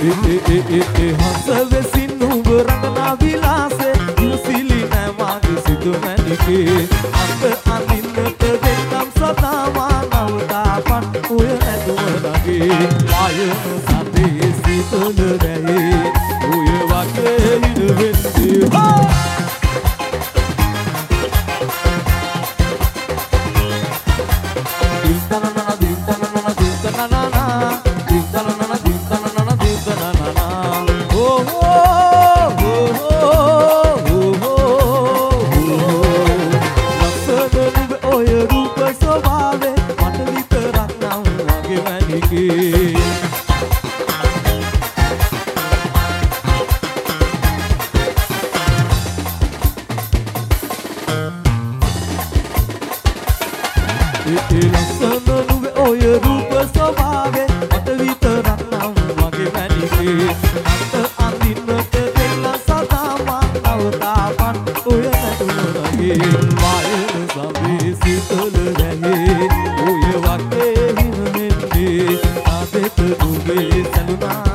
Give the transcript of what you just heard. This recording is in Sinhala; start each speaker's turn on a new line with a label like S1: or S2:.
S1: හස වෙසින් නුඹ රඟනා විලාසේ ඉවසිලි නෑ මාගේ සිතු මැණිකේ අත අඳින්නට දෙන්නම් සදා මා නවතාපන් ඔය ඇදුම නගේ වායන සතේ සීතල රැහේ ඔය වගේ ඉන වෙන්නේ
S2: Sitole rahe, oye wake hin mende, aadete dube saluna.